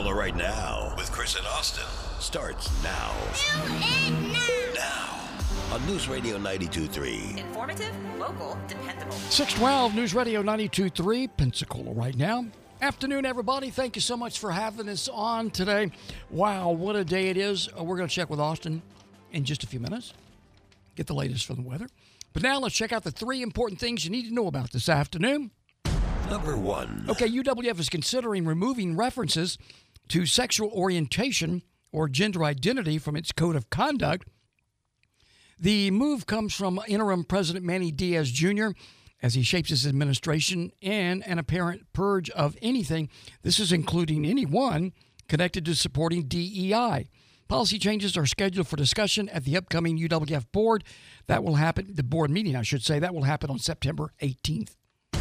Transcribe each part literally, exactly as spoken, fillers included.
Pensacola Right Now with Chris and Austin starts now. Do it now. Now on News Radio ninety-two point three. Informative, local, dependable. six twelve News Radio ninety-two point three, Pensacola Right Now. Afternoon, everybody. Thank you so much for having us on today. Wow, what a day it is. Uh, we're going to check with Austin in just a few minutes, get the latest from the weather. But now let's check out the three important things you need to know about this afternoon. Number one. Okay, U W F is considering removing references to sexual orientation or gender identity from its code of conduct. The move comes from interim President Manny Diaz Junior as he shapes his administration in an apparent purge of anything. This is including anyone connected to supporting D E I. Policy changes are scheduled for discussion at the upcoming U W F board. That will happen, the board meeting, I should say, that will happen on September eighteenth.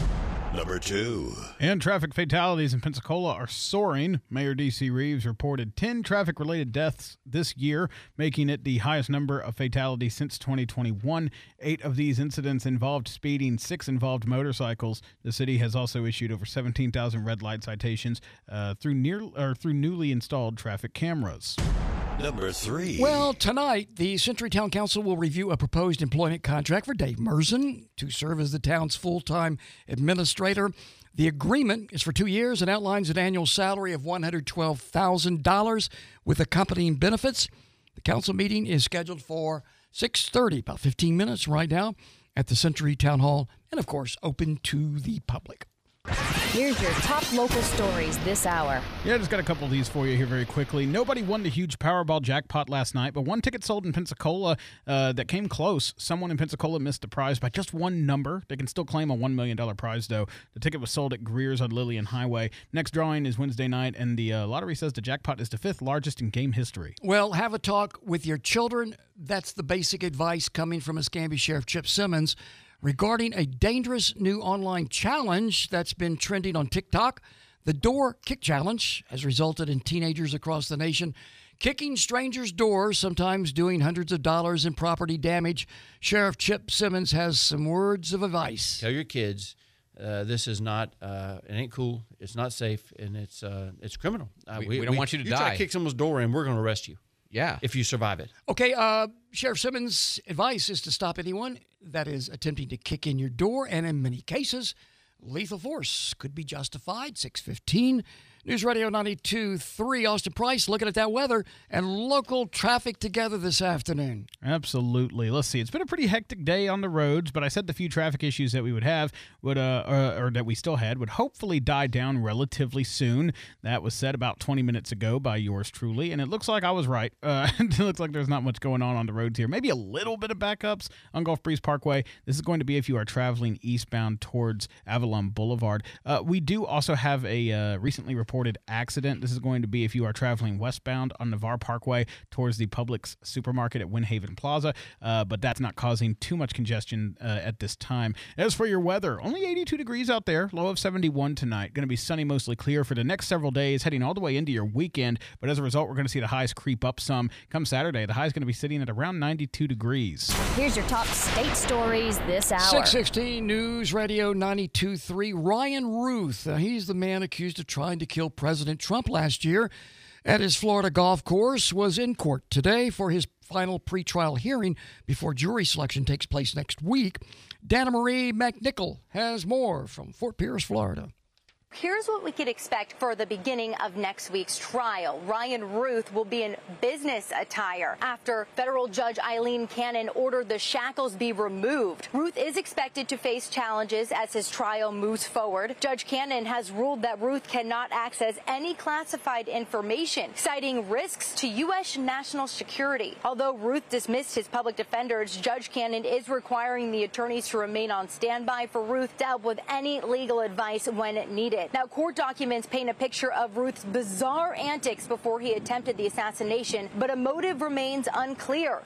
Number two. And traffic fatalities in Pensacola are soaring. Mayor D C. Reeves reported ten traffic-related deaths this year, making it the highest number of fatalities since twenty twenty-one. Eight of these incidents involved speeding, six involved motorcycles. The city has also issued over seventeen thousand red light citations uh, through near or through newly installed traffic cameras. Number three. Well, tonight, the Century Town Council will review a proposed employment contract for Dave Merzen to serve as the town's full-time administrator. The agreement is for two years and outlines an annual salary of one hundred twelve thousand dollars with accompanying benefits. The council meeting is scheduled for six thirty, about fifteen minutes right now, at the Century Town Hall, and, of course, open to the public. Here's your top local stories this hour. Yeah, I just got a couple of these for you here very quickly. Nobody won the huge Powerball jackpot last night, but one ticket sold in Pensacola uh, that came close. Someone in Pensacola missed the prize by just one number. They can still claim a one million dollars prize, though. The ticket was sold at Greer's on Lillian Highway. Next drawing is Wednesday night, and the uh, lottery says the jackpot is the fifth largest in game history. Well, have a talk with your children. That's the basic advice coming from Escambia Sheriff Chip Simmons regarding a dangerous new online challenge that's been trending on TikTok. The Door Kick Challenge has resulted in teenagers across the nation kicking strangers' doors, sometimes doing hundreds of dollars in property damage. Sheriff Chip Simmons has some words of advice. Tell your kids uh, this is not, uh, it ain't cool, it's not safe, and it's uh, it's criminal. Uh, we, we don't want you to you die. You try to kick someone's door in, we're going to arrest you. Yeah. If you survive it. Okay, uh, Sheriff Simmons' advice is to stop anyone that is attempting to kick in your door, and in many cases, lethal force could be justified. six fifteen News Radio ninety-two point three. Austin Price looking at that weather and local traffic together this afternoon. Absolutely. Let's see. It's been a pretty hectic day on the roads, but I said the few traffic issues that we would have would, uh, or, or that we still had, would hopefully die down relatively soon. That was said about twenty minutes ago by yours truly, and it looks like I was right. Uh, it looks like there's not much going on on the roads here. Maybe a little bit of backups on Gulf Breeze Parkway. This is going to be if you are traveling eastbound towards Avalon Boulevard. Uh, we do also have a uh, recently reported accident. This is going to be if you are traveling westbound on Navarre Parkway towards the Publix supermarket at Windhaven Plaza, uh, but that's not causing too much congestion uh, at this time. As for your weather, only eighty-two degrees out there, low of seventy-one tonight. Going to be sunny, mostly clear for the next several days, heading all the way into your weekend, but as a result, we're going to see the highs creep up some. Come Saturday, the high is going to be sitting at around ninety-two degrees. Here's your top state stories this hour. six sixteen News Radio ninety-two point three. Ryan Ruth, uh, he's the man accused of trying to kill President Trump last year at his Florida golf course, was in court today for his final pretrial hearing before jury selection takes place next week. Dana Marie McNichol has more from Fort Pierce, Florida. Here's what we could expect for the beginning of next week's trial. Ryan Ruth will be in business attire after federal judge Eileen Cannon ordered the shackles be removed. Ruth is expected to face challenges as his trial moves forward. Judge Cannon has ruled that Ruth cannot access any classified information, citing risks to U S national security. Although Ruth dismissed his public defenders, Judge Cannon is requiring the attorneys to remain on standby for Ruth to help with any legal advice when needed. Now, court documents paint a picture of Ruth's bizarre antics before he attempted the assassination, but a motive remains unclear.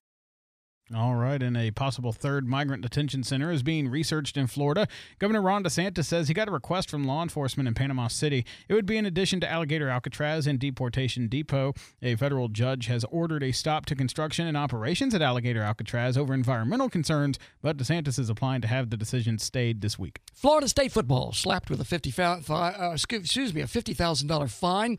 All right, and a possible third migrant detention center is being researched in Florida. Governor Ron DeSantis says he got a request from law enforcement in Panama City. It would be in addition to Alligator Alcatraz and Deportation Depot. A federal judge has ordered a stop to construction and operations at Alligator Alcatraz over environmental concerns, but DeSantis is applying to have the decision stayed this week. Florida State football slapped with a fifty uh, excuse me a fifty thousand dollars fine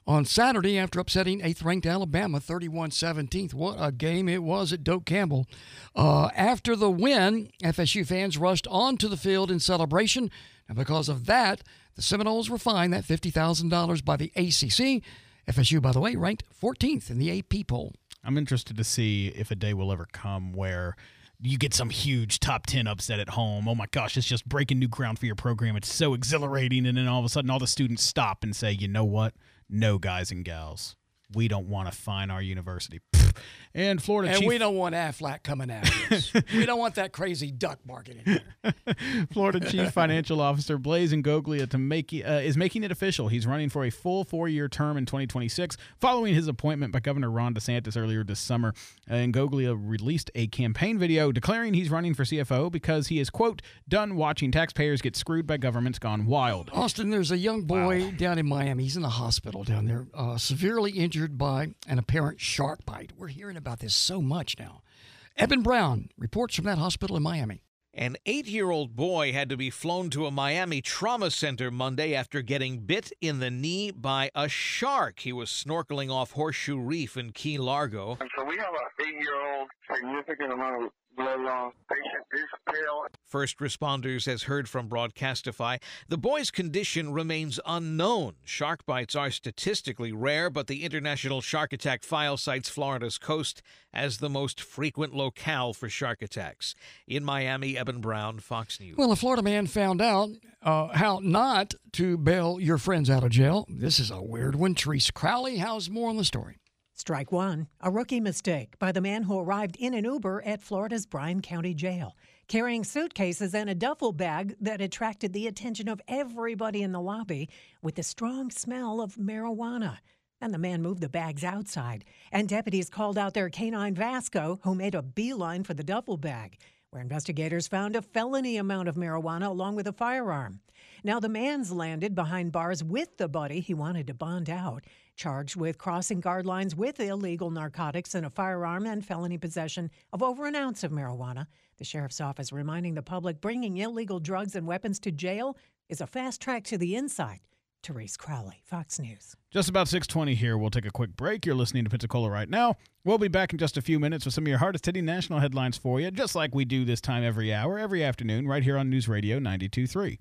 on Saturday after upsetting eighth-ranked Alabama thirty-one seventeen. What a game it was at Doak Campbell. Uh, after the win, F S U fans rushed onto the field in celebration, and because of that, the Seminoles were fined that fifty thousand dollars by the A C C. F S U, by the way, ranked fourteenth in the A P poll. I'm interested to see if a day will ever come where you get some huge top ten upset at home. Oh, my gosh, it's just breaking new ground for your program. It's so exhilarating. And then all of a sudden, all the students stop and say, you know what? No, guys and gals. We don't want to fine our university. And Florida and Chief... we don't want Aflac coming after us. We don't want that crazy duck barking in there. Florida Chief Financial Officer Blaise Ngoglia to make, uh, is making it official. He's running for a full four-year term in twenty twenty-six, following his appointment by Governor Ron DeSantis earlier this summer. Uh, Ngoglia released a campaign video declaring he's running for C F O because he is, quote, done watching taxpayers get screwed by governments gone wild. Austin, there's a young boy Wow. down in Miami. He's in the hospital down there, uh, severely injured by an apparent shark bite. We're hearing about this so much now. Eben Brown reports from that hospital in Miami. An eight-year-old boy had to be flown to a Miami trauma center Monday after getting bit in the knee by a shark. He was snorkeling off Horseshoe Reef in Key Largo. And so we have an eight-year-old, significant amount of blood loss. Patient is pale. First responders has heard from Broadcastify. The boy's condition remains unknown. Shark bites are statistically rare, but the International Shark Attack File cites Florida's coast as the most frequent locale for shark attacks. In Miami, Eben Brown, Fox News. Well, a Florida man found out uh, how not to bail your friends out of jail. This is a weird one. Therese Crowley has more on the story. Strike one, a rookie mistake by the man who arrived in an Uber at Florida's Bryan County Jail, carrying suitcases and a duffel bag that attracted the attention of everybody in the lobby with the strong smell of marijuana. Then the man moved the bags outside, and deputies called out their canine Vasco, who made a beeline for the duffel bag, where investigators found a felony amount of marijuana along with a firearm. Now the man's landed behind bars with the buddy he wanted to bond out, charged with crossing guard lines with illegal narcotics and a firearm and felony possession of over an ounce of marijuana. The sheriff's office reminding the public bringing illegal drugs and weapons to jail is a fast track to the inside. Therese Crowley, Fox News. Just about six twenty here. We'll take a quick break. You're listening to Pensacola Right Now. We'll be back in just a few minutes with some of your hardest-hitting national headlines for you, just like we do this time every hour, every afternoon, right here on News Radio ninety-two point three.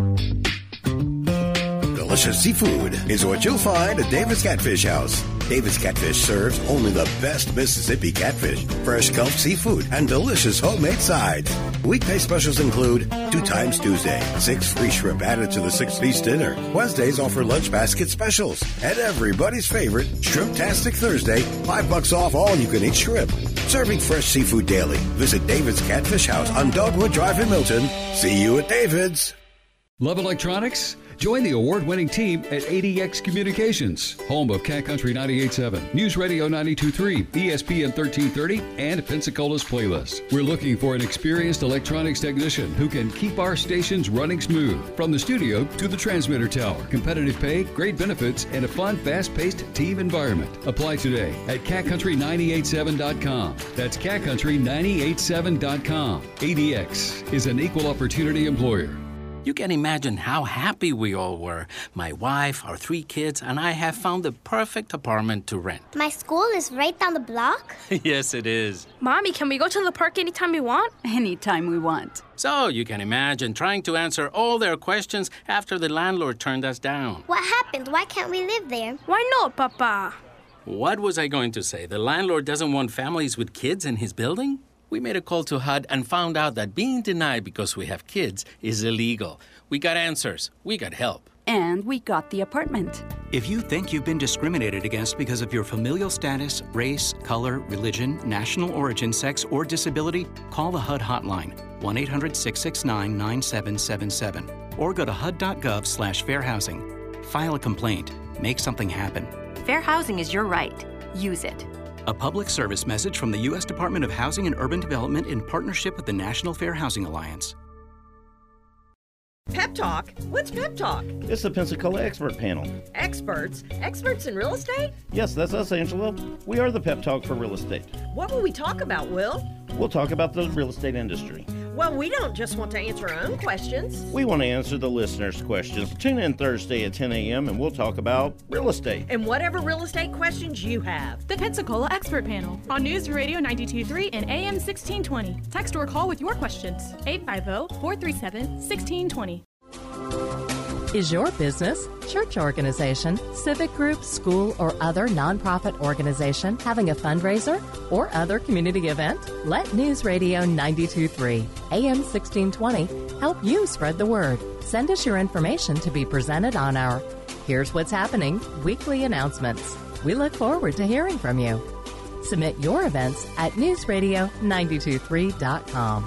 Delicious seafood is what you'll find at David's Catfish House. David's Catfish serves only the best Mississippi catfish, fresh culled seafood, and delicious homemade sides. Weekday specials include two times Tuesday, six free shrimp added to the six-piece dinner. Wednesdays offer lunch basket specials. And everybody's favorite, Shrimp-tastic Thursday, five bucks off all you-can-eat shrimp. Serving fresh seafood daily. Visit David's Catfish House on Dogwood Drive in Milton. See you at David's. Love electronics? Join the award-winning team at A D X Communications, home of Cat Country ninety-eight point seven, News Radio ninety-two point three, E S P N thirteen thirty, and Pensacola's Playlist. We're looking for an experienced electronics technician who can keep our stations running smooth, from the studio to the transmitter tower. Competitive pay, great benefits, and a fun, fast-paced team environment. Apply today at cat country nine eight seven dot com. That's cat country nine eight seven dot com. A D X is an equal opportunity employer. You can imagine how happy we all were. My wife, our three kids, and I have found the perfect apartment to rent. My school is right down the block? Yes, it is. Mommy, can we go to the park anytime we want? Anytime we want. So you can imagine trying to answer all their questions after the landlord turned us down. What happened? Why can't we live there? Why not, Papa? What was I going to say? The landlord doesn't want families with kids in his building? We made a call to H U D and found out that being denied because we have kids is illegal. We got answers. We got help. And we got the apartment. If you think you've been discriminated against because of your familial status, race, color, religion, national origin, sex, or disability, call the H U D hotline, one eight hundred six six nine nine seven seven seven, or go to H U D dot gov slash fair housing. File a complaint. Make something happen. Fair housing is your right. Use it. A public service message from the U S Department of Housing and Urban Development in partnership with the National Fair Housing Alliance. Pep Talk? What's Pep Talk? It's the Pensacola Expert Panel. Experts? Experts in real estate? Yes, that's us, Angela. We are the Pep Talk for real estate. What will we talk about, Will? We'll talk about the real estate industry. Well, we don't just want to answer our own questions. We want to answer the listeners' questions. Tune in Thursday at ten a.m. and we'll talk about real estate. And whatever real estate questions you have. The Pensacola Expert Panel on News Radio ninety-two point three and A M sixteen twenty. Text or call with your questions. eight five zero, four three seven, one six two zero. Is your business, church organization, civic group, school, or other nonprofit organization having a fundraiser or other community event? Let News Radio ninety-two point three, A M sixteen twenty help you spread the word. Send us your information to be presented on our Here's What's Happening weekly announcements. We look forward to hearing from you. Submit your events at news radio nine two three dot com.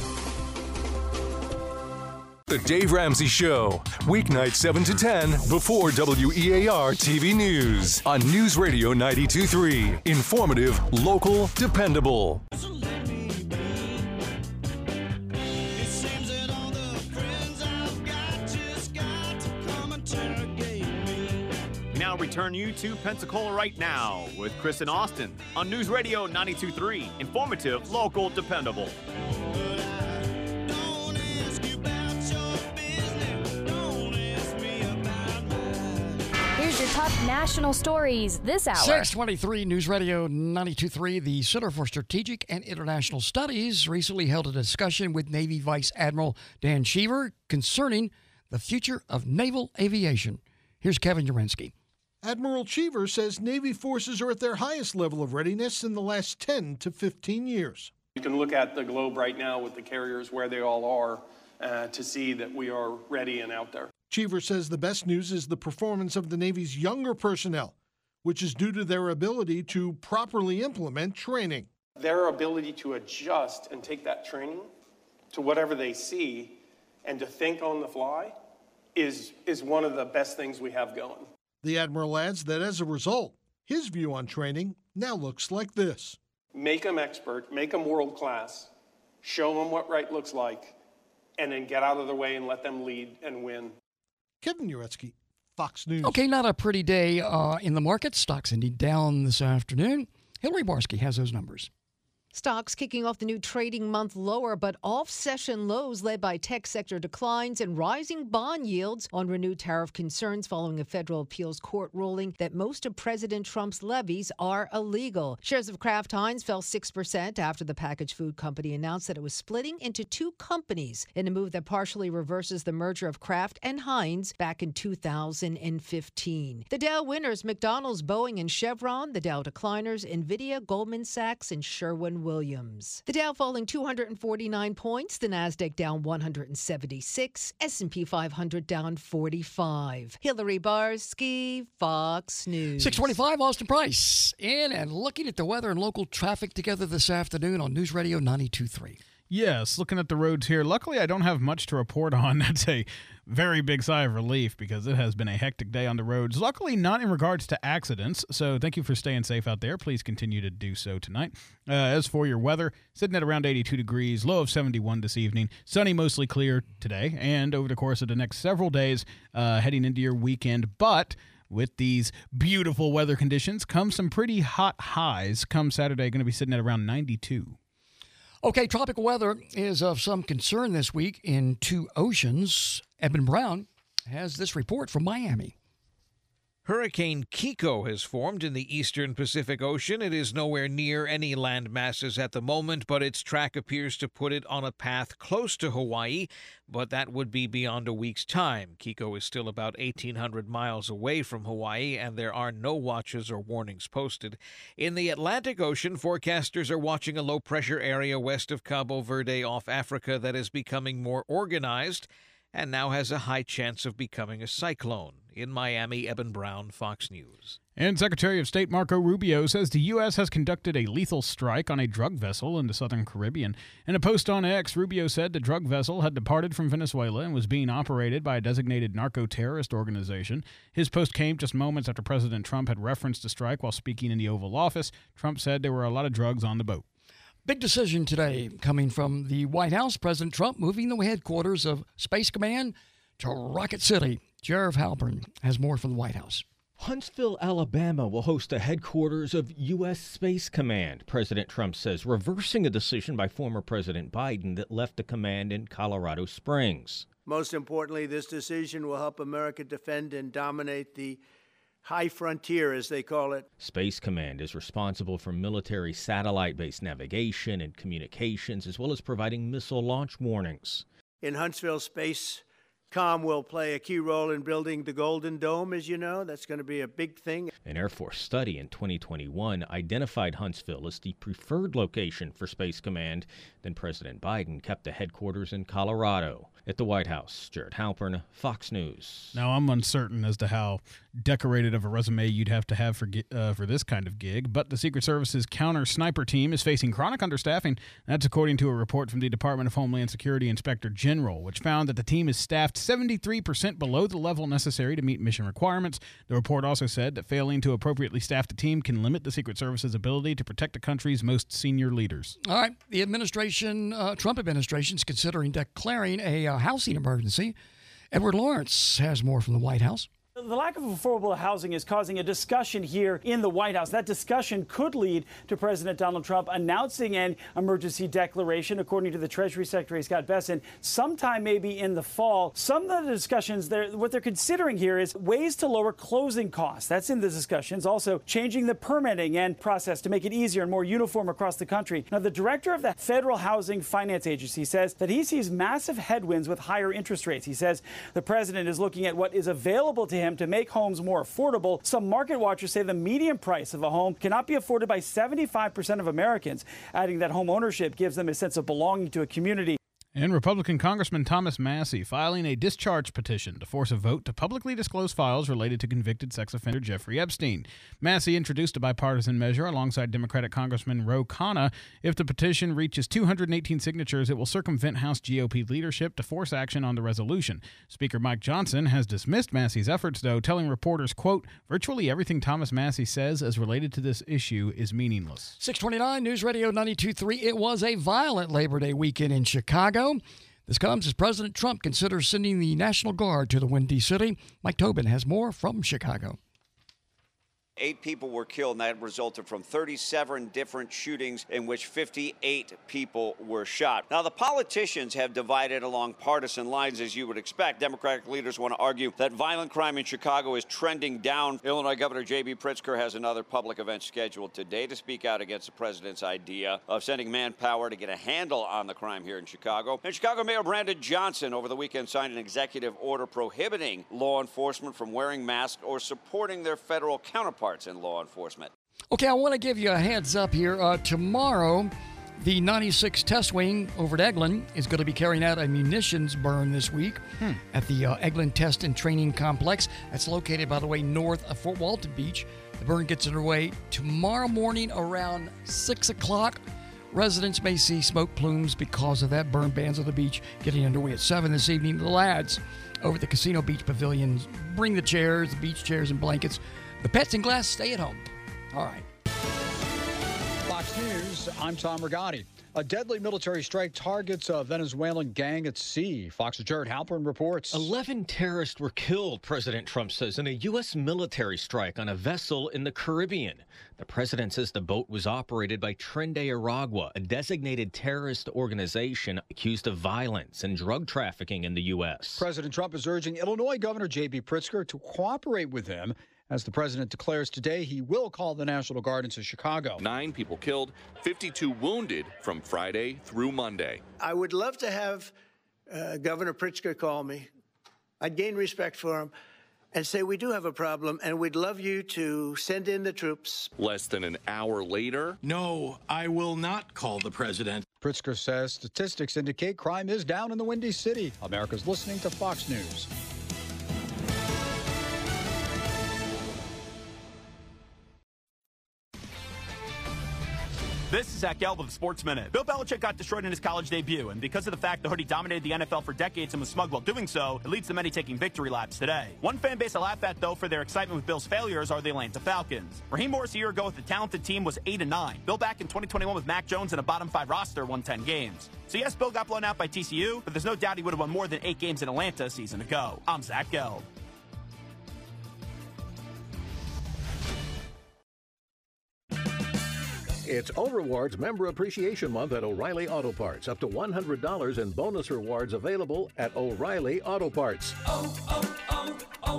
The Dave Ramsey Show, weeknight seven to ten before W E A R T V News on News Radio ninety-two point three. Informative, local, dependable. Now return you to Pensacola Right Now with Chris and Austin on News Radio ninety-two point three. Informative, local, dependable. Here's your top national stories this hour. six twenty-three News Radio ninety-two point three. The Center for Strategic and International Studies recently held a discussion with Navy Vice Admiral Dan Cheever concerning the future of naval aviation. Here's Kevin Urensky. Admiral Cheever says Navy forces are at their highest level of readiness in the last ten to fifteen years. You can look at the globe right now with the carriers where they all are uh, to see that we are ready and out there. Cheever says the best news is the performance of the Navy's younger personnel, which is due to their ability to properly implement training. Their ability to adjust and take that training to whatever they see and to think on the fly is, is one of the best things we have going. The Admiral adds that as a result, his view on training now looks like this. Make them expert, make them world class, show them what right looks like, and then get out of their way and let them lead and win. Kevin Uretsky, Fox News. Okay, not a pretty day uh, in the market. Stocks indeed down this afternoon. Hillary Barsky has those numbers. Stocks kicking off the new trading month lower, but off-session lows led by tech sector declines and rising bond yields on renewed tariff concerns following a federal appeals court ruling that most of President Trump's levies are illegal. Shares of Kraft Heinz fell six percent after the packaged food company announced that it was splitting into two companies in a move that partially reverses the merger of Kraft and Heinz back in two thousand fifteen. The Dow winners, McDonald's, Boeing, and Chevron. The Dow decliners, NVIDIA, Goldman Sachs, and Sherwin Williams. The Dow falling two hundred forty-nine points, the Nasdaq down one hundred seventy-six, S and P five hundred down forty-five. Hillary Barsky, Fox News. six twenty-five, Austin Price. In and looking at the weather and local traffic together this afternoon on News Radio ninety-two point three. Yes, looking at the roads here. Luckily, I don't have much to report on. That's a very big sigh of relief because it has been a hectic day on the roads. Luckily, not in regards to accidents, so thank you for staying safe out there. Please continue to do so tonight. Uh, as for your weather, sitting at around eighty-two degrees, low of seventy-one this evening. Sunny, mostly clear today, and over the course of the next several days, uh, heading into your weekend. But with these beautiful weather conditions come some pretty hot highs. Come Saturday, going to be sitting at around ninety-two. Okay, tropical weather is of some concern this week in two oceans. Eben Brown has this report from Miami. Hurricane Kiko has formed in the eastern Pacific Ocean. It is nowhere near any land masses at the moment, but its track appears to put it on a path close to Hawaii, but that would be beyond a week's time. Kiko is still about eighteen hundred miles away from Hawaii, and there are no watches or warnings posted. In the Atlantic Ocean, forecasters are watching a low-pressure area west of Cabo Verde off Africa that is becoming more organized and now has a high chance of becoming a cyclone. In Miami, Eben Brown, Fox News. And Secretary of State Marco Rubio says the U S has conducted a lethal strike on a drug vessel in the southern Caribbean. In a post on X, Rubio said the drug vessel had departed from Venezuela and was being operated by a designated narco-terrorist organization. His post came just moments after President Trump had referenced the strike while speaking in the Oval Office. Trump said there were a lot of drugs on the boat. Big decision today coming from the White House. President Trump moving the headquarters of Space Command to Rocket City. Sheriff Halpern has more from the White House. Huntsville, Alabama will host the headquarters of U S Space Command, President Trump says, reversing a decision by former President Biden that left the command in Colorado Springs. Most importantly, this decision will help America defend and dominate the high frontier, as they call it. Space Command is responsible for military satellite-based navigation and communications, as well as providing missile launch warnings. In Huntsville, Space Com will play a key role in building the Golden Dome, as you know. That's going to be a big thing. An Air Force study in twenty twenty-one identified Huntsville as the preferred location for Space Command. Then President Biden kept the headquarters in Colorado. At the White House, Jared Halpern, Fox News. Now, I'm uncertain as to how decorated of a resume you'd have to have for uh, for this kind of gig, but the Secret Service's counter-sniper team is facing chronic understaffing. That's according to a report from the Department of Homeland Security Inspector General, which found that the team is staffed seventy-three percent below the level necessary to meet mission requirements. The report also said that failing to appropriately staff the team can limit the Secret Service's ability to protect the country's most senior leaders. All right. The administration, uh, Trump administration, is considering declaring a uh, housing emergency. Edward Lawrence has more from the White House. The lack of affordable housing is causing a discussion here in the White House. That discussion could lead to President Donald Trump announcing an emergency declaration, according to the Treasury Secretary Scott Bessent, sometime maybe in the fall. Some of the discussions, they're, what they're considering here is ways to lower closing costs. That's in the discussions. Also, changing the permitting and process to make it easier and more uniform across the country. Now, the director of the Federal Housing Finance Agency says that he sees massive headwinds with higher interest rates. He says the president is looking at what is available to him to make homes more affordable. Some market watchers say the median price of a home cannot be afforded by seventy-five percent of Americans, adding that home ownership gives them a sense of belonging to a community. And Republican Congressman Thomas Massie filing a discharge petition to force a vote to publicly disclose files related to convicted sex offender Jeffrey Epstein. Massie introduced a bipartisan measure alongside Democratic Congressman Ro Khanna. If the petition reaches two hundred eighteen signatures, it will circumvent House G O P leadership to force action on the resolution. Speaker Mike Johnson has dismissed Massie's efforts, though, telling reporters, quote, virtually everything Thomas Massie says as related to this issue is meaningless. six twenty-nine News Radio ninety-two point three. It was a violent Labor Day weekend in Chicago. This comes as President Trump considers sending the National Guard to the Windy City. Mike Tobin has more from Chicago. Eight people were killed, and that resulted from thirty-seven different shootings in which fifty-eight people were shot. Now, the politicians have divided along partisan lines, as you would expect. Democratic leaders want to argue that violent crime in Chicago is trending down. Illinois Governor J B Pritzker has another public event scheduled today to speak out against the president's idea of sending manpower to get a handle on the crime here in Chicago. And Chicago Mayor Brandon Johnson over the weekend signed an executive order prohibiting law enforcement from wearing masks or supporting their federal counterparts in law enforcement. Okay, I want to give you a heads up here. Uh, tomorrow, the ninety-six Test Wing over at Eglin is going to be carrying out a munitions burn this week hmm. at the uh, Eglin Test and Training Complex. That's located, by the way, north of Fort Walton Beach. The burn gets underway tomorrow morning around six o'clock. Residents may see smoke plumes because of that. Burn bans on the beach getting underway at seven this evening. The lads over at the Casino Beach Pavilions bring the chairs, the beach chairs and blankets. The pets and glass stay at home. All right. Fox News, I'm Tom Rigotti. A deadly military strike targets a Venezuelan gang at sea. Fox's Jared Halpern reports. Eleven terrorists were killed, President Trump says, in a U S military strike on a vessel in the Caribbean. The president says the boat was operated by Tren de Aragua, a designated terrorist organization accused of violence and drug trafficking in the U S. President Trump is urging Illinois Governor J B Pritzker to cooperate with him. As the president declares today, he will call the National Guard into Chicago. Nine people killed, fifty-two wounded from Friday through Monday. I would love to have uh, Governor Pritzker call me. I'd gain respect for him and say, we do have a problem, and we'd love you to send in the troops. Less than an hour later. No, I will not call the president. Pritzker says statistics indicate crime is down in the Windy City. America's listening to Fox News. This is Zach Gelb with Sports Minute. Bill Belichick got destroyed in his college debut, and because of the fact the Hoodie dominated the N F L for decades and was smug while doing so, it leads to many taking victory laps today. One fan base I laugh at, though, for their excitement with Bill's failures are the Atlanta Falcons. Raheem Morris a year ago with the talented team was eight and nine. Bill back in twenty twenty-one with Mac Jones and a bottom five roster won ten games. So yes, Bill got blown out by T C U, but there's no doubt he would have won more than eight games in Atlanta a season ago. I'm Zach Gelb. It's O'Rewards Member Appreciation Month at O'Reilly Auto Parts. Up to one hundred dollars in bonus rewards available at O'Reilly Auto Parts. Oh, oh, oh,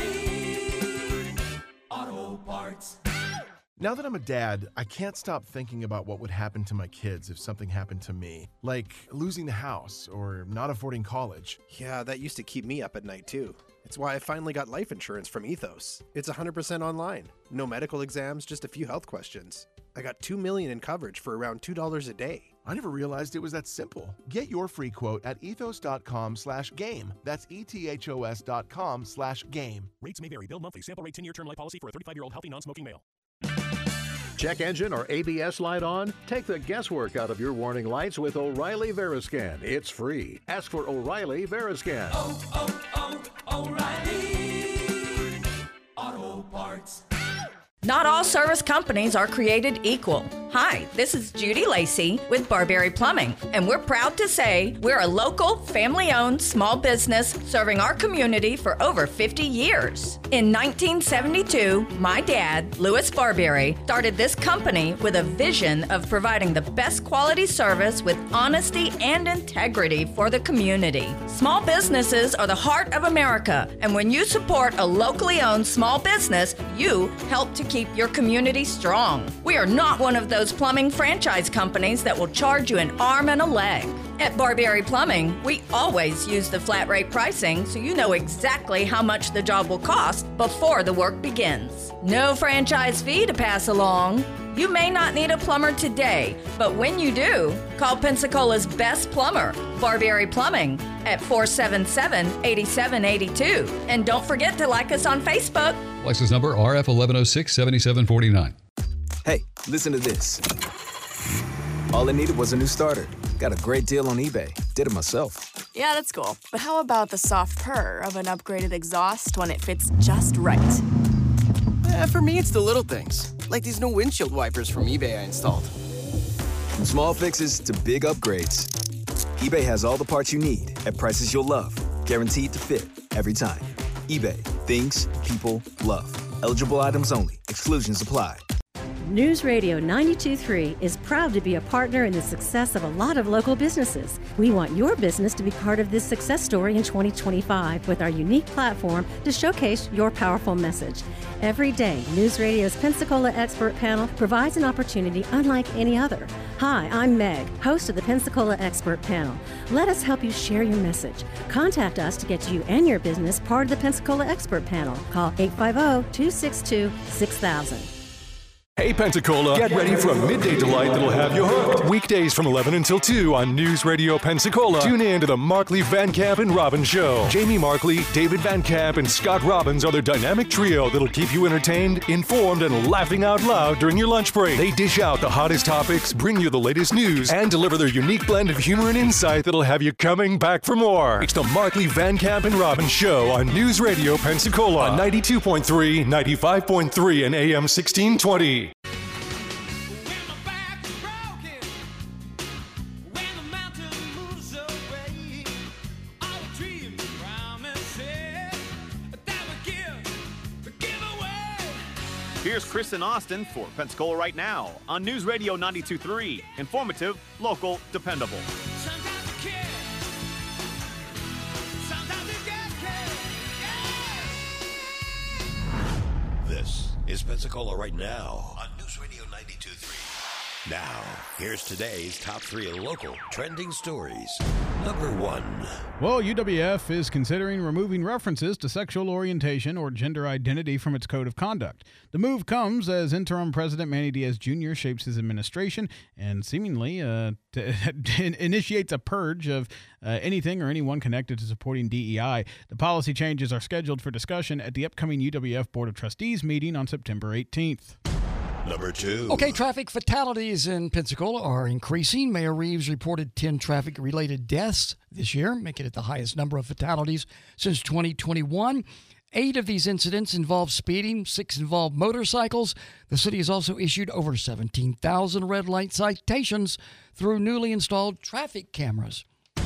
O'Reilly Auto Parts. Now that I'm a dad, I can't stop thinking about what would happen to my kids if something happened to me. Like losing the house or not affording college. Yeah, that used to keep me up at night too. It's why I finally got life insurance from Ethos. It's one hundred percent online. No medical exams, just a few health questions. I got two million dollars in coverage for around two dollars a day. I never realized it was that simple. Get your free quote at ethos.com slash game. That's E-T-H-O-S dot com slash game. Rates may vary. Bill monthly. Sample rate ten-year term life policy for a thirty-five-year-old healthy non-smoking male. Check engine or A B S light on? Take the guesswork out of your warning lights with O'Reilly Veriscan. It's free. Ask for O'Reilly Veriscan. Oh, oh, oh, O'Reilly Auto Parts. Not all service companies are created equal. Hi, this is Judy Lacey with Barberry Plumbing, and we're proud to say we're a local, family-owned small business serving our community for over fifty years. In nineteen seventy-two, my dad, Louis Barberry, started this company with a vision of providing the best quality service with honesty and integrity for the community. Small businesses are the heart of America, and when you support a locally owned small business, you help to keep your community strong. We are not one of those plumbing franchise companies that will charge you an arm and a leg. At Barberry Plumbing, we always use the flat rate pricing so you know exactly how much the job will cost before the work begins. No franchise fee to pass along. You may not need a plumber today, but when you do, call Pensacola's best plumber, Barberry Plumbing, at four seven seven, eight seven eight two. And don't forget to like us on Facebook. License number R F eleven oh six, seventy-seven forty-nine. Hey, listen to this. All I needed was a new starter. Got a great deal on eBay. Did it myself. Yeah, that's cool. But how about the soft purr of an upgraded exhaust when it fits just right? Eh, for me, it's the little things. Like these new windshield wipers from eBay I installed. From small fixes to big upgrades, eBay has all the parts you need at prices you'll love. Guaranteed to fit every time. eBay. Things people love. Eligible items only. Exclusions apply. News Radio ninety-two point three is proud to be a partner in the success of a lot of local businesses. We want your business to be part of this success story in twenty twenty-five with our unique platform to showcase your powerful message. Every day, News Radio's Pensacola Expert Panel provides an opportunity unlike any other. Hi, I'm Meg, host of the Pensacola Expert Panel. Let us help you share your message. Contact us to get you and your business part of the Pensacola Expert Panel. Call eight five zero, two six two, six thousand. Hey Pensacola, get ready for a midday delight that'll have you hooked. Weekdays from eleven until two on News Radio Pensacola. Tune in to the Markley, Van Camp, and Robbins Show. Jamie Markley, David Van Camp, and Scott Robbins are their dynamic trio that'll keep you entertained, informed, and laughing out loud during your lunch break. They dish out the hottest topics, bring you the latest news, and deliver their unique blend of humor and insight that'll have you coming back for more. It's the Markley, Van Camp, and Robbins Show on News Radio Pensacola on ninety-two point three, ninety-five point three, and A M sixteen twenty. Here's Chris in Austin for Pensacola Right Now on News Radio ninety-two point three. Informative, local, dependable. This is Pensacola Right Now on News Radio ninety-two point three. Now, here's today's top three local trending stories. Number one. Well, U W F is considering removing references to sexual orientation or gender identity from its code of conduct. The move comes as interim President Manny Diaz Junior shapes his administration and seemingly uh, t- initiates a purge of uh, anything or anyone connected to supporting D E I. The policy changes are scheduled for discussion at the upcoming U W F Board of Trustees meeting on September eighteenth. Number two. Okay, traffic fatalities in Pensacola are increasing. Mayor Reeves reported ten traffic-related deaths this year, making it the highest number of fatalities since twenty twenty-one. Eight of these incidents involved speeding, six involved motorcycles. The city has also issued over seventeen thousand red light citations through newly installed traffic cameras.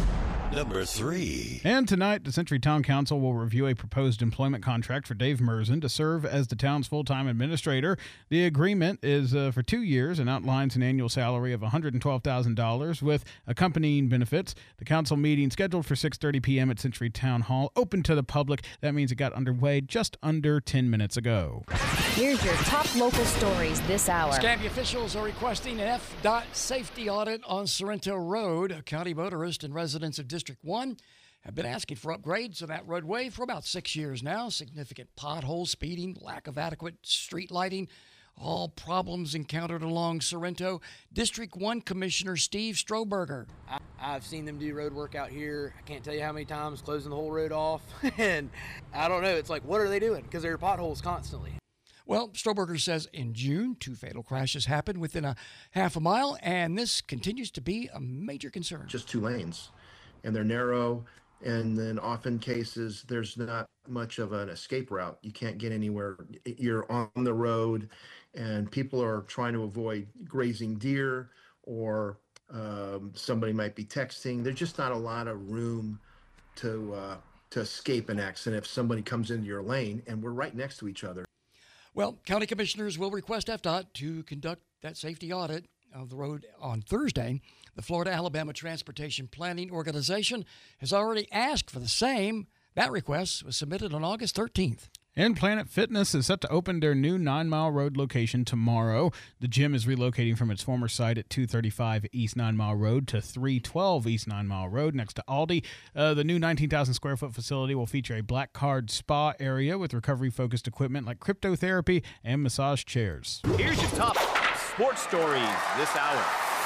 Number three. And tonight, the Century Town Council will review a proposed employment contract for Dave Merzen to serve as the town's full-time administrator. The agreement is uh, for two years and outlines an annual salary of one hundred twelve thousand dollars with accompanying benefits. The council meeting scheduled for six thirty p.m. at Century Town Hall, open to the public. That means it got underway just under ten minutes ago. Here's your top local stories this hour. Escambia officials are requesting an F D O T safety audit on Sorrento Road. County motorists and residents of District one have been asking for upgrades on that roadway for about six years now. Significant potholes, speeding, lack of adequate street lighting, all problems encountered along Sorrento. District one Commissioner Steve Stroberger. I, I've seen them do road work out here. I can't tell you how many times, closing the whole road off. And I don't know, it's like, what are they doing? Because there are potholes constantly. Well, Stroberger says in June, two fatal crashes happened within a half a mile, and this continues to be a major concern. Just two lanes, and they're narrow, and then often cases there's not much of an escape route. You can't get anywhere. You're on the road, and people are trying to avoid grazing deer, or um, somebody might be texting. There's just not a lot of room to uh, to escape an accident if somebody comes into your lane, and we're right next to each other. Well, county commissioners will request F D O T to conduct that safety audit of the road on Thursday. The Florida-Alabama Transportation Planning Organization has already asked for the same. That request was submitted on August thirteenth. And Planet Fitness is set to open their new Nine Mile Road location tomorrow. The gym is relocating from its former site at two thirty-five East Nine Mile Road to three twelve East Nine Mile Road next to Aldi. Uh, the new nineteen thousand square foot facility will feature a black card spa area with recovery-focused equipment like cryptotherapy and massage chairs. Here's your top sports stories this hour.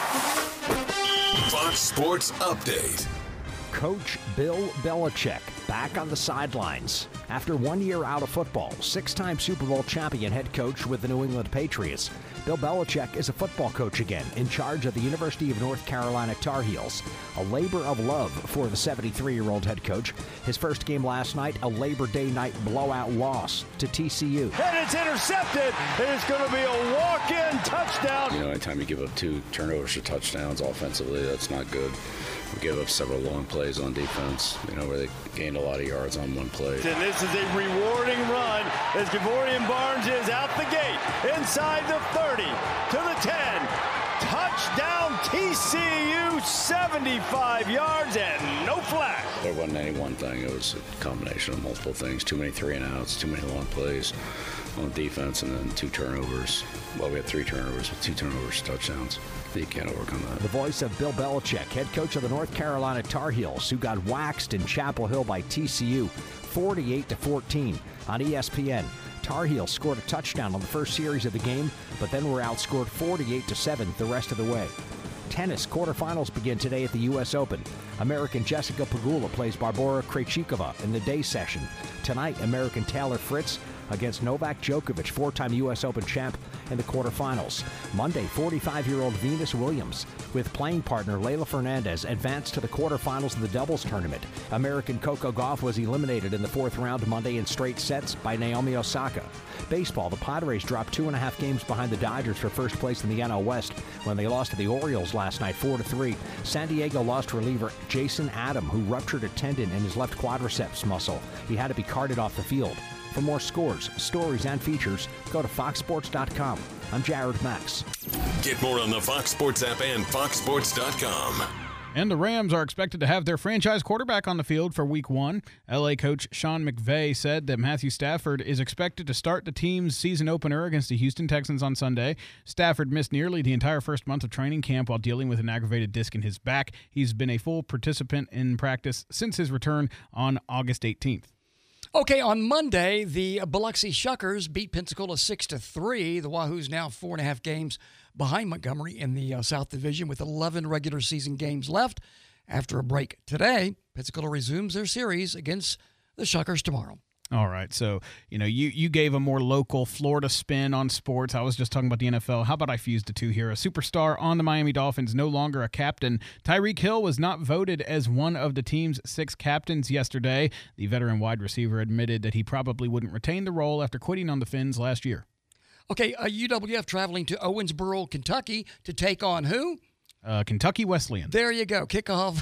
Fox Sports Update. Coach Bill Belichick back on the sidelines. After one year out of football, six-time Super Bowl champion head coach with the New England Patriots, Bill Belichick is a football coach again, in charge of the University of North Carolina Tar Heels. A labor of love for the seventy-three-year-old head coach. His first game last night, a Labor Day night blowout loss to T C U. And it's intercepted, and it's going to be a walk-in touchdown. You know, anytime you give up two turnovers or touchdowns offensively, that's not good. We gave up several long plays on defense, you know, where they gained a lot of yards on one play. And this is a rewarding run as Gavorian Barnes is out the gate, inside the thirty, to the ten. Touchdown T C U, seventy-five yards and no flag. There wasn't any one thing. It was a combination of multiple things. Too many three and outs, too many long plays on defense, and then two turnovers. Well, we had three turnovers with two turnovers, touchdowns. You can't overcome that. The voice of Bill Belichick, head coach of the North Carolina Tar Heels, who got waxed in Chapel Hill by T C U, forty-eight to fourteen on E S P N. Tar Heels scored a touchdown on the first series of the game, but then were outscored forty-eight to seven the rest of the way. Tennis quarterfinals begin today at the U S Open. American Jessica Pegula plays Barbora Krejcikova in the day session. Tonight, American Taylor Fritz against Novak Djokovic, four-time U S Open champ, in the quarterfinals. Monday, forty-five-year-old Venus Williams with playing partner Leylah Fernandez advanced to the quarterfinals of the doubles tournament. American Coco Gauff was eliminated in the fourth round Monday in straight sets by Naomi Osaka. Baseball, the Padres dropped two and a half games behind the Dodgers for first place in the N L West when they lost to the Orioles last night four to three. San Diego lost reliever Jason Adam, who ruptured a tendon in his left quadriceps muscle. He had to be carted off the field. For more scores, stories, and features, go to fox sports dot com. I'm Jared Max. Get more on the Fox Sports app and fox sports dot com. And the Rams are expected to have their franchise quarterback on the field for week one. L A coach Sean McVay said that Matthew Stafford is expected to start the team's season opener against the Houston Texans on Sunday. Stafford missed nearly the entire first month of training camp while dealing with an aggravated disc in his back. He's been a full participant in practice since his return on August eighteenth. Okay, on Monday, the Biloxi Shuckers beat Pensacola six to three. The Wahoos now four and a half games behind Montgomery in the uh, South Division with eleven regular season games left. After a break today, Pensacola resumes their series against the Shuckers tomorrow. All right, so, you know, you, you gave a more local Florida spin on sports. I was just talking about the N F L. How about I fuse the two here? A superstar on the Miami Dolphins, no longer a captain. Tyreek Hill was not voted as one of the team's six captains yesterday. The veteran wide receiver admitted that he probably wouldn't retain the role after quitting on the Fins last year. Okay, uh, U W F traveling to Owensboro, Kentucky to take on who? Uh, Kentucky Wesleyan. There you go. Kickoff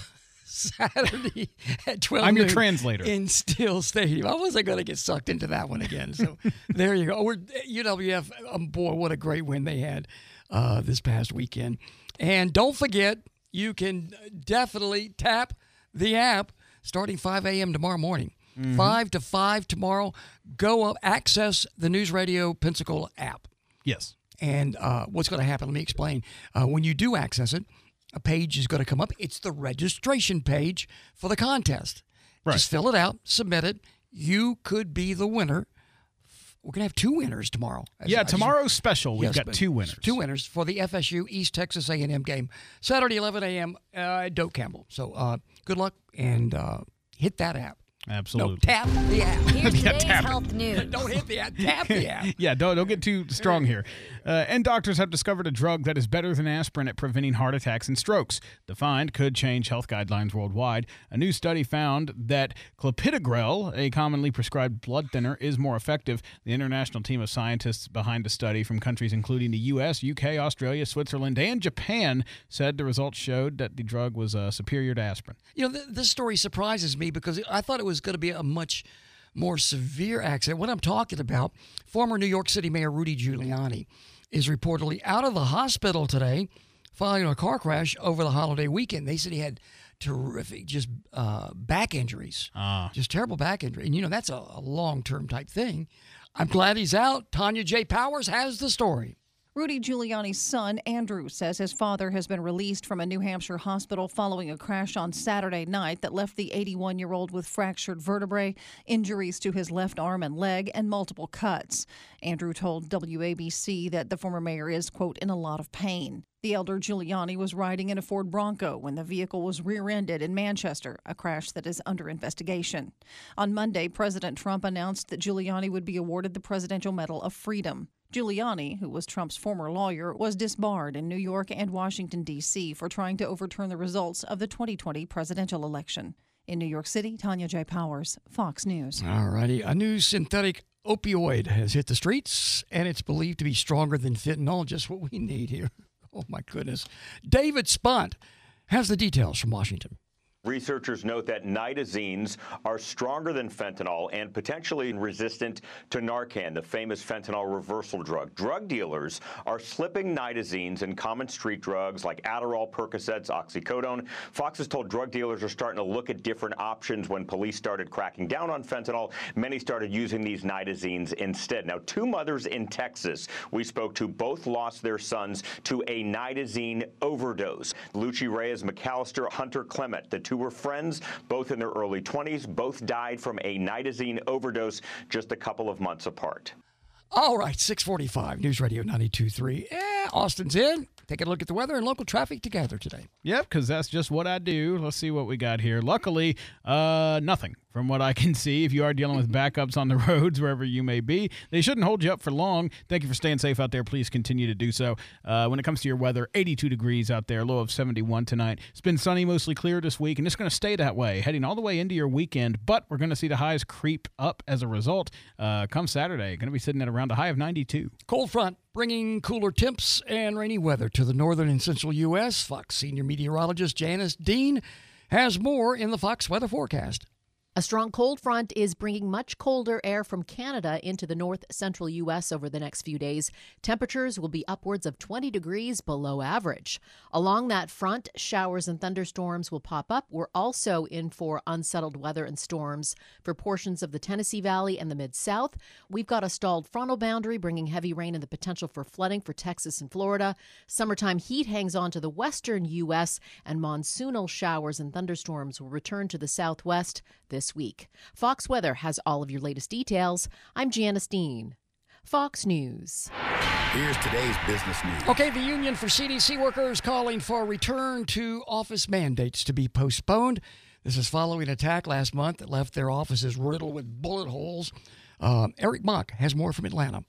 Saturday at twelve I'm your noon translator. in Steel Stadium. I wasn't going to get sucked into that one again. So there you go. We're, U W F, um, boy, what a great win they had uh, this past weekend. And don't forget, you can definitely tap the app starting five a.m. tomorrow morning. Mm-hmm. five to five tomorrow. Go up, access the News Radio Pensacola app. Yes. And uh, what's going to happen, let me explain. Uh, when you do access it, a page is going to come up. It's the registration page for the contest. Right. Just fill it out, submit it. You could be the winner. We're going to have two winners tomorrow. Yeah, I just, tomorrow's special. We've yes, got two winners. Two winners for the F S U East Texas A and M game. Saturday, eleven a.m. Uh, at Doak Campbell. So uh, good luck and uh, hit that app. Absolutely. No, tap the app. Here's Yeah, today's tap it. health news. Don't hit the app. Tap the app. Yeah, don't, don't get too strong here. Uh, and doctors have discovered a drug that is better than aspirin at preventing heart attacks and strokes. The find could change health guidelines worldwide. A new study found that clopidogrel, a commonly prescribed blood thinner, is more effective. The international team of scientists behind the study from countries including the U S, U K, Australia, Switzerland, and Japan said the results showed that the drug was uh, superior to aspirin. You know, th- this story surprises me because I thought it was going to be a much more severe accident. What I'm talking about, former New York City Mayor Rudy Giuliani is reportedly out of the hospital today following a car crash over the holiday weekend. They said he had terrific just uh, back injuries, Ah. just terrible back injury. And, you know, that's a, a long-term type thing. I'm glad he's out. Tanya J. Powers has the story. Rudy Giuliani's son, Andrew, says his father has been released from a New Hampshire hospital following a crash on Saturday night that left the eighty-one-year-old with fractured vertebrae, injuries to his left arm and leg, and multiple cuts. Andrew told W A B C that the former mayor is, quote, in a lot of pain. The elder Giuliani was riding in a Ford Bronco when the vehicle was rear-ended in Manchester, a crash that is under investigation. On Monday, President Trump announced that Giuliani would be awarded the Presidential Medal of Freedom. Giuliani, who was Trump's former lawyer, was disbarred in New York and Washington, D C for trying to overturn the results of the twenty twenty presidential election. In New York City, Tanya J. Powers, Fox News. All righty. A new synthetic opioid has hit the streets, and it's believed to be stronger than fentanyl, just what we need here. Oh, my goodness. David Spunt has the details from Washington. Researchers note that nitazines are stronger than fentanyl and potentially resistant to Narcan, the famous fentanyl reversal drug. Drug dealers are slipping nitazines in common street drugs like Adderall, Percocets, oxycodone. Fox has told drug dealers are starting to look at different options. When police started cracking down on fentanyl, many started using these nitazines instead. Now, two mothers in Texas we spoke to both lost their sons to a nitazine overdose. Lucci Reyes McAllister, Hunter Clement, the two were friends, both in their early twenties. Both died from a nitazine overdose just a couple of months apart. All right, six forty-five, News Radio ninety-two point three. Yeah, Austin's in. Taking a look at the weather and local traffic together today. Yep, because that's just what I do. Let's see what we got here. Luckily, uh, nothing from what I can see. If you are dealing with backups on the roads, wherever you may be, they shouldn't hold you up for long. Thank you for staying safe out there. Please continue to do so. Uh, when it comes to your weather, eighty-two degrees out there, low of seventy-one tonight. It's been sunny, mostly clear this week, and it's going to stay that way, heading all the way into your weekend. But we're going to see the highs creep up as a result. Uh, come Saturday, going to be sitting at around a high of ninety-two. Cold front bringing cooler temps and rainy weather to the northern and central U S. Fox senior meteorologist Janice Dean has more in the Fox weather forecast. A strong cold front is bringing much colder air from Canada into the north central U S over the next few days. Temperatures will be upwards of twenty degrees below average. Along that front, showers and thunderstorms will pop up. We're also in for unsettled weather and storms for portions of the Tennessee Valley and the Mid-South. We've got a stalled frontal boundary bringing heavy rain and the potential for flooding for Texas and Florida. Summertime heat hangs on to the western U S, and monsoonal showers and thunderstorms will return to the southwest this week. Fox Weather has all of your latest details. I'm Janice Dean. Fox News. Here's today's business news. Okay, the Union for C D C Workers calling for return to office mandates to be postponed. This is following an attack last month that left their offices riddled with bullet holes. Um, Eric Mock has more from Atlanta.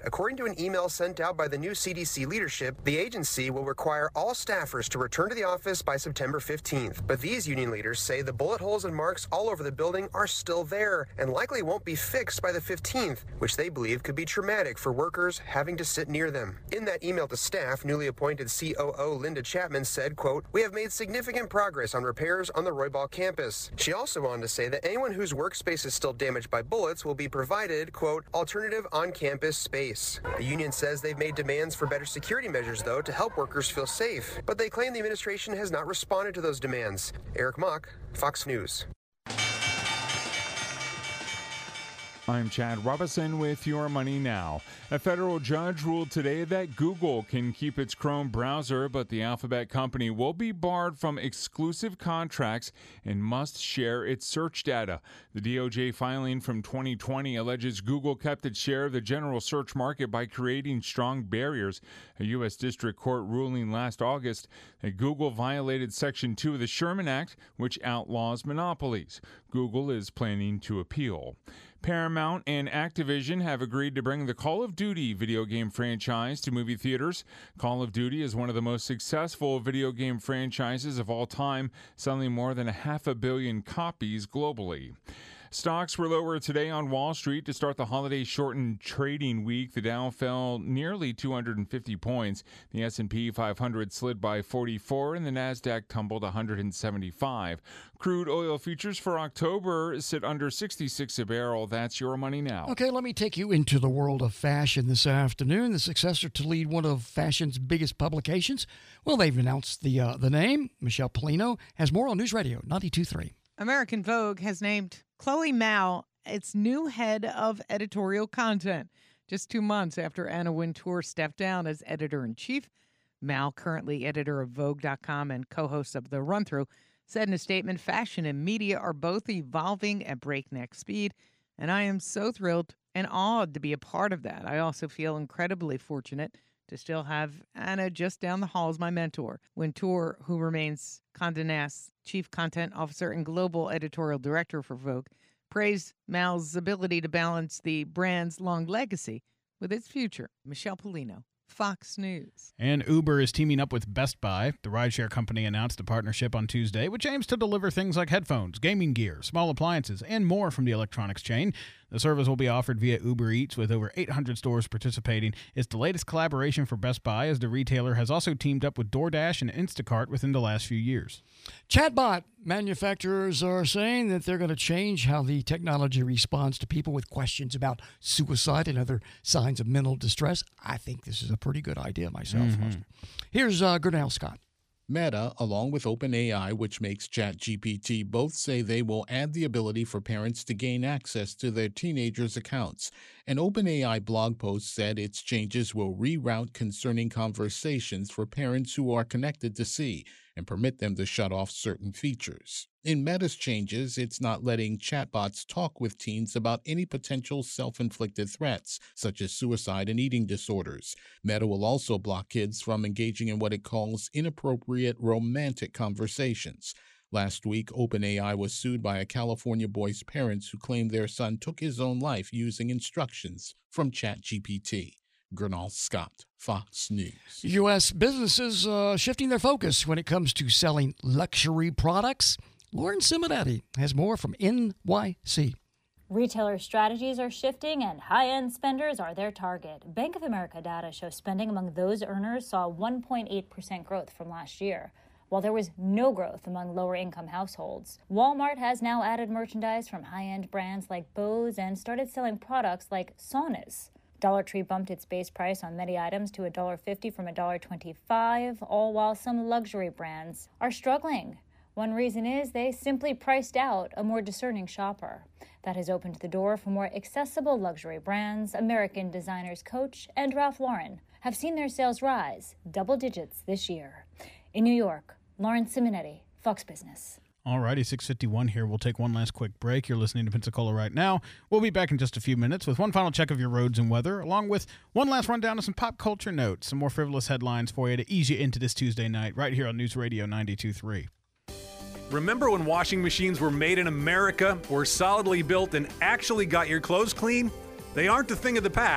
According to an email sent out by the new C D C leadership, the agency will require all staffers to return to the office by September fifteenth. But these union leaders say the bullet holes and marks all over the building are still there and likely won't be fixed by the fifteenth, which they believe could be traumatic for workers having to sit near them. In that email to staff, newly appointed C O O Linda Chapman said, quote, "We have made significant progress on repairs on the Roybal campus." She also wanted to say that anyone whose workspace is still damaged by bullets will be provided, quote, "alternative on-campus space." The union says they've made demands for better security measures, though, to help workers feel safe. But they claim the administration has not responded to those demands. Eric Mock, Fox News. I'm Chad Robinson with Your Money Now. A federal judge ruled today that Google can keep its Chrome browser, but the Alphabet company will be barred from exclusive contracts and must share its search data. The D O J filing from twenty twenty alleges Google kept its share of the general search market by creating strong barriers. A U S district court ruling last August that Google violated Section two of the Sherman Act, which outlaws monopolies. Google is planning to appeal. Paramount and Activision have agreed to bring the Call of Duty video game franchise to movie theaters. Call of Duty is one of the most successful video game franchises of all time, selling more than a half a billion copies globally. Stocks were lower today on Wall Street to start the holiday-shortened trading week. The Dow fell nearly two hundred fifty points. The S and P five hundred slid by forty-four, and the Nasdaq tumbled one hundred seventy-five. Crude oil futures for October sit under sixty-six a barrel. That's Your Money Now. Okay, let me take you into the world of fashion this afternoon. The successor to lead one of fashion's biggest publications. Well, they've announced the uh, the name. Michelle Polino has more on News Radio ninety-two point three. American Vogue has named Chloe Mao its new head of editorial content. Just two months after Anna Wintour stepped down as editor-in-chief, Mao, currently editor of Vogue dot com and co-host of The Run-Through, said in a statement, "Fashion and media are both evolving at breakneck speed, and I am so thrilled and awed to be a part of that. I also feel incredibly fortunate to still have Anna just down the hall as my mentor." Wintour, who remains Condé Nast's chief content officer and global editorial director for Vogue, praised Mao's ability to balance the brand's long legacy with its future. Michelle Polino, Fox News. And Uber is teaming up with Best Buy. The rideshare company announced a partnership on Tuesday, which aims to deliver things like headphones, gaming gear, small appliances, and more from the electronics chain. The service will be offered via Uber Eats, with over eight hundred stores participating. It's the latest collaboration for Best Buy, as the retailer has also teamed up with DoorDash and Instacart within the last few years. Chatbot manufacturers are saying that they're going to change how the technology responds to people with questions about suicide and other signs of mental distress. I think this is a pretty good idea myself. Mm-hmm. Here's uh, Gurnell Scott. Meta, along with OpenAI, which makes ChatGPT, both say they will add the ability for parents to gain access to their teenagers' accounts. An OpenAI blog post said its changes will reroute concerning conversations for parents who are connected to see and permit them to shut off certain features. In Meta's changes, it's not letting chatbots talk with teens about any potential self-inflicted threats, such as suicide and eating disorders. Meta will also block kids from engaging in what it calls inappropriate romantic conversations. Last week, OpenAI was sued by a California boy's parents who claimed their son took his own life using instructions from ChatGPT. Gurnell Scott, Fox News. U S businesses uh, shifting their focus when it comes to selling luxury products. Lauren Simonetti has more from N Y C. Retailer strategies are shifting and high-end spenders are their target. Bank of America data shows spending among those earners saw one point eight percent growth from last year, while there was no growth among lower-income households. Walmart has now added merchandise from high-end brands like Bose and started selling products like saunas. Dollar Tree bumped its base price on many items to one dollar fifty from one dollar twenty-five, all while some luxury brands are struggling. One reason is they simply priced out a more discerning shopper. That has opened the door for more accessible luxury brands. American designers Coach and Ralph Lauren have seen their sales rise double digits this year. In New York, Lauren Simonetti, Fox Business. All righty, six fifty-one here. We'll take one last quick break. You're listening to Pensacola right now. We'll be back in just a few minutes with one final check of your roads and weather, along with one last rundown of some pop culture notes, some more frivolous headlines for you to ease you into this Tuesday night right here on News Radio ninety-two point three. Remember when washing machines were made in America, were solidly built, and actually got your clothes clean? They aren't a thing of the past.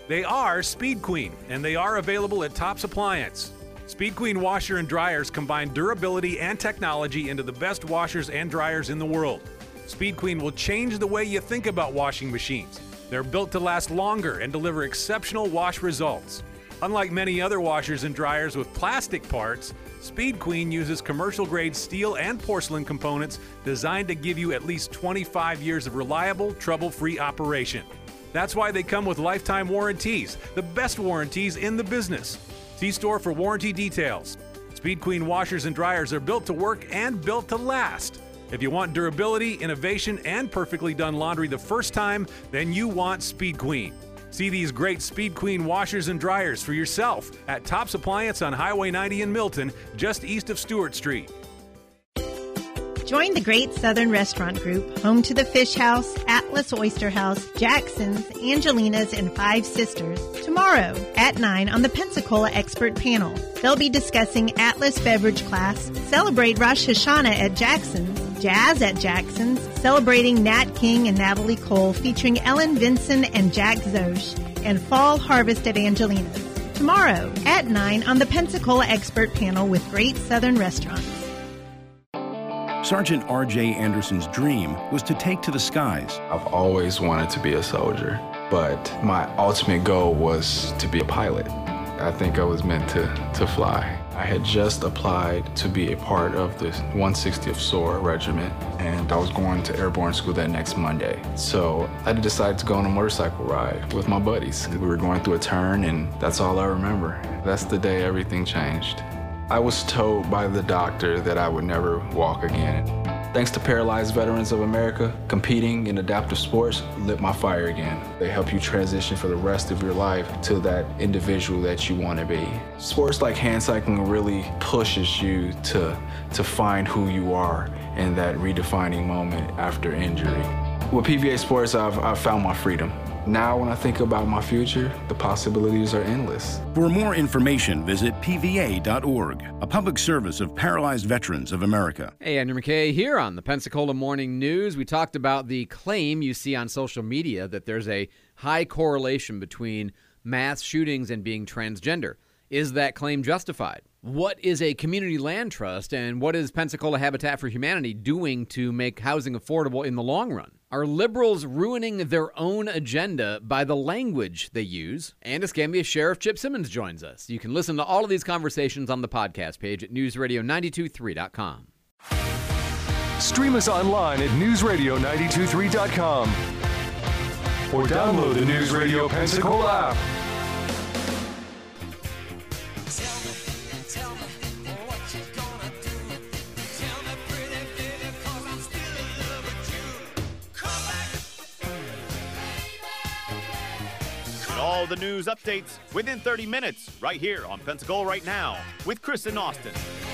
They are Speed Queen, and they are available at Tops Appliance. Speed Queen washer and dryers combine durability and technology into the best washers and dryers in the world. Speed Queen will change the way you think about washing machines. They're built to last longer and deliver exceptional wash results. Unlike many other washers and dryers with plastic parts, Speed Queen uses commercial-grade steel and porcelain components designed to give you at least twenty-five years of reliable, trouble-free operation. That's why they come with lifetime warranties, the best warranties in the business. See store for warranty details. Speed Queen washers and dryers are built to work and built to last. If you want durability, innovation, and perfectly done laundry the first time, then you want Speed Queen. See these great Speed Queen washers and dryers for yourself at Tops Appliance on Highway ninety in Milton, just east of Stewart Street. Join the Great Southern Restaurant Group, home to the Fish House, Atlas Oyster House, Jackson's, Angelina's, and Five Sisters, tomorrow at nine on the Pensacola Expert Panel. They'll be discussing Atlas Beverage Class, celebrate Rosh Hashanah at Jackson's, Jazz at Jackson's, celebrating Nat King and Natalie Cole, featuring Ellen Vinson and Jack Zosh, and Fall Harvest at Angelina's. Tomorrow at nine on the Pensacola Expert Panel with Great Southern Restaurants. Sergeant R J Anderson's dream was to take to the skies. I've always wanted to be a soldier, but my ultimate goal was to be a pilot. I think I was meant to, to fly. I had just applied to be a part of the one sixtieth S O A R Regiment, and I was going to airborne school that next Monday. So I decided to go on a motorcycle ride with my buddies. We were going through a turn, and that's all I remember. That's the day everything changed. I was told by the doctor that I would never walk again. Thanks to Paralyzed Veterans of America, competing in adaptive sports lit my fire again. They help you transition for the rest of your life to that individual that you want to be. Sports like hand cycling really pushes you to, to find who you are in that redefining moment after injury. With P V A Sports, I've, I've found my freedom. Now, when I think about my future, the possibilities are endless. For more information, visit P V A dot org, a public service of Paralyzed Veterans of America. Hey, Andrew McKay here on the Pensacola Morning News. We talked about the claim you see on social media that there's a high correlation between mass shootings and being transgender. Is that claim justified? What is a community land trust, and what is Pensacola Habitat for Humanity doing to make housing affordable in the long run? Are liberals ruining their own agenda by the language they use? And Escambia Sheriff Chip Simmons joins us. You can listen to all of these conversations on the podcast page at news radio nine two three dot com. Stream us online at news radio nine two three dot com or download the News Radio Pensacola app. All the news updates within thirty minutes, right here on Pensacola Right Now with Chris and Austin.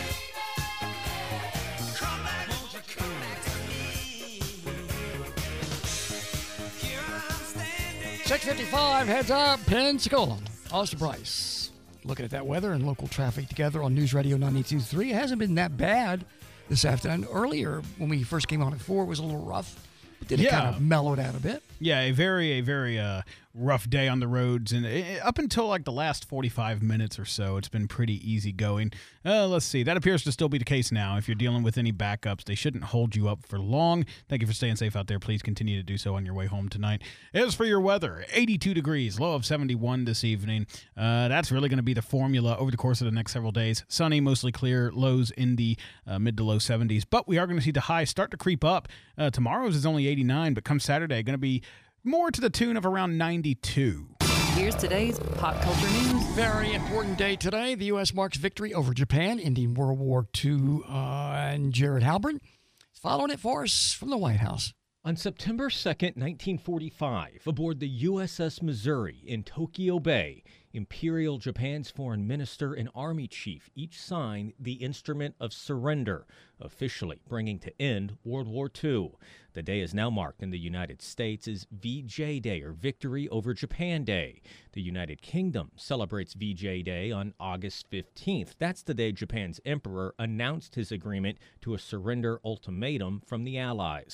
six fifty-five, heads up, Pensacola. Austin Price. Looking at that weather and local traffic together on News Radio ninety-two point three. It hasn't been that bad this afternoon. Earlier, when we first came on at four, it was a little rough. But then it Yeah. kind of mellowed out a bit. Yeah, a very, a very uh, rough day on the roads, and uh, up until like the last forty-five minutes or so, it's been pretty easy going. Uh, let's see. That appears to still be the case now. If you're dealing with any backups, they shouldn't hold you up for long. Thank you for staying safe out there. Please continue to do so on your way home tonight. As for your weather, eighty-two degrees, low of seventy-one this evening. Uh, that's really going to be the formula over the course of the next several days. Sunny, mostly clear, lows in the uh, mid to low seventies, but we are going to see the highs start to creep up. Uh, tomorrow's is only eighty-nine, but come Saturday, going to be more to the tune of around ninety-two. Here's today's pop culture news. Very important day today. The U S marks victory over Japan, ending World War Two, uh, and Jared Halpern is following it for us from the White House. On September second, nineteen forty-five, aboard the U S S Missouri in Tokyo Bay, Imperial Japan's foreign minister and army chief each signed the Instrument of Surrender, officially bringing to end World War Two. The day is now marked in the United States as V J Day, or Victory Over Japan Day. The United Kingdom celebrates V J Day on August fifteenth. That's the day Japan's emperor announced his agreement to a surrender ultimatum from the Allies.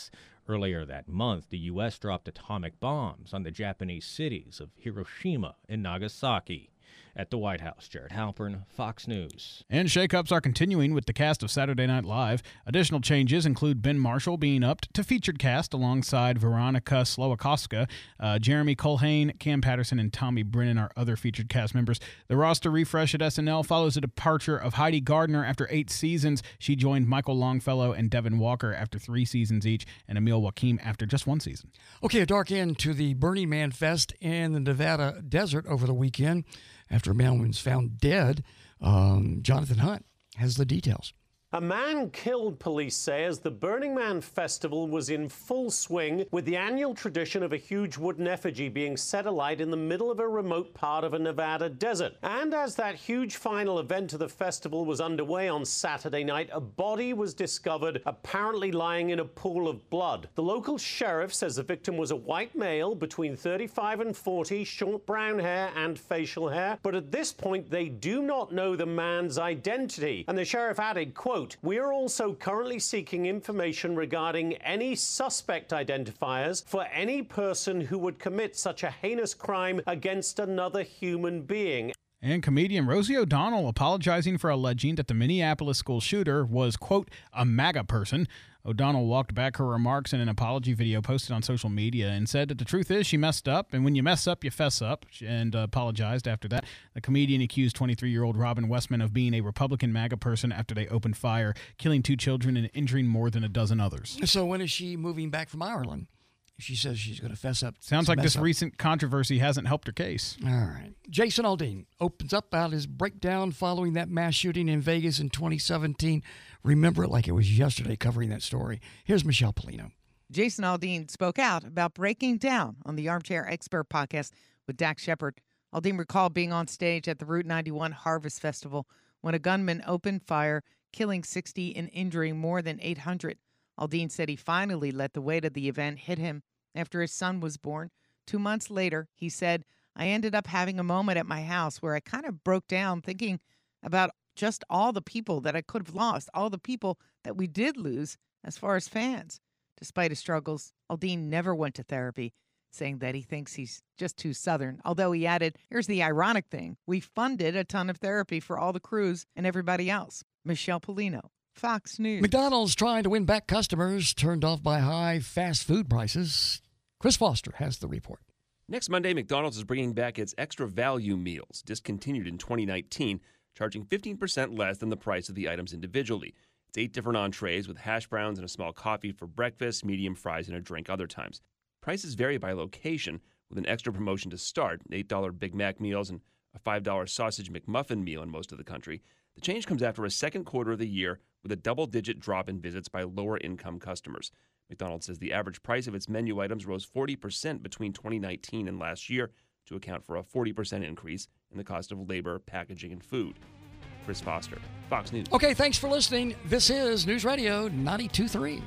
Earlier that month, the U S dropped atomic bombs on the Japanese cities of Hiroshima and Nagasaki. At the White House, Jared Halpern, Fox News. And shakeups are continuing with the cast of Saturday Night Live. Additional changes include Ben Marshall being upped to featured cast alongside Veronica Slowakowska. Uh, Jeremy Colhane, Cam Patterson, and Tommy Brennan are other featured cast members. The roster refresh at S N L follows the departure of Heidi Gardner after eight seasons. She joined Michael Longfellow and Devin Walker after three seasons each, and Emil Wakim after just one season. Okay, a dark end to the Burning Man Fest in the Nevada desert over the weekend. After a man was found dead, um, Jonathan Hunt has the details. A man killed, police say, as the Burning Man Festival was in full swing, with the annual tradition of a huge wooden effigy being set alight in the middle of a remote part of a Nevada desert. And as that huge final event of the festival was underway on Saturday night, a body was discovered, apparently lying in a pool of blood. The local sheriff says the victim was a white male between thirty-five and forty, short brown hair and facial hair. But at this point, they do not know the man's identity. And the sheriff added, quote, "We are also currently seeking information regarding any suspect identifiers for any person who would commit such a heinous crime against another human being." And comedian Rosie O'Donnell apologizing for alleging that the Minneapolis school shooter was, quote, a MAGA person. O'Donnell walked back her remarks in an apology video posted on social media and said that the truth is she messed up, and when you mess up, you fess up, and uh, apologized after that. The comedian accused twenty-three-year-old Robin Westman of being a Republican MAGA person after they opened fire, killing two children and injuring more than a dozen others. So when is she moving back from Ireland? She says she's going to fess up. Sounds like this up. recent controversy hasn't helped her case. All right. Jason Aldean opens up about his breakdown following that mass shooting in Vegas in twenty seventeen. Remember it like it was yesterday covering that story. Here's Michelle Polino. Jason Aldean spoke out about breaking down on the Armchair Expert podcast with Dax Shepard. Aldean recalled being on stage at the Route ninety-one Harvest Festival when a gunman opened fire, killing sixty and injuring more than eight hundred. Aldean said he finally let the weight of the event hit him after his son was born. Two months later, he said, I ended up having a moment at my house where I kind of broke down thinking about just all the people that I could have lost, all the people that we did lose as far as fans. Despite his struggles, Aldean never went to therapy, saying that he thinks he's just too Southern. Although he added, here's the ironic thing. We funded a ton of therapy for all the crews and everybody else. Michelle Polino, Fox News. McDonald's trying to win back customers turned off by high fast food prices. Chris Foster has the report. Next Monday, McDonald's is bringing back its extra value meals, discontinued in twenty nineteen, charging fifteen percent less than the price of the items individually. It's eight different entrees with hash browns and a small coffee for breakfast, medium fries, and a drink other times. Prices vary by location, with an extra promotion to start, eight dollar Big Mac meals and a five dollar sausage McMuffin meal in most of the country. The change comes after a second quarter of the year with a double-digit drop in visits by lower-income customers. McDonald's says the average price of its menu items rose forty percent between twenty nineteen and last year to account for a forty percent increase in the cost of labor, packaging, and food. Chris Foster, Fox News. Okay, thanks for listening. This is News Radio ninety-two point three.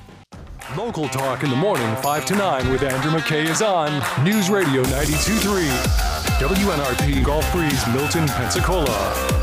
Local talk in the morning, five to nine with Andrew McKay is on News Radio ninety-two point three. W N R P Gulf Breeze, Milton, Pensacola.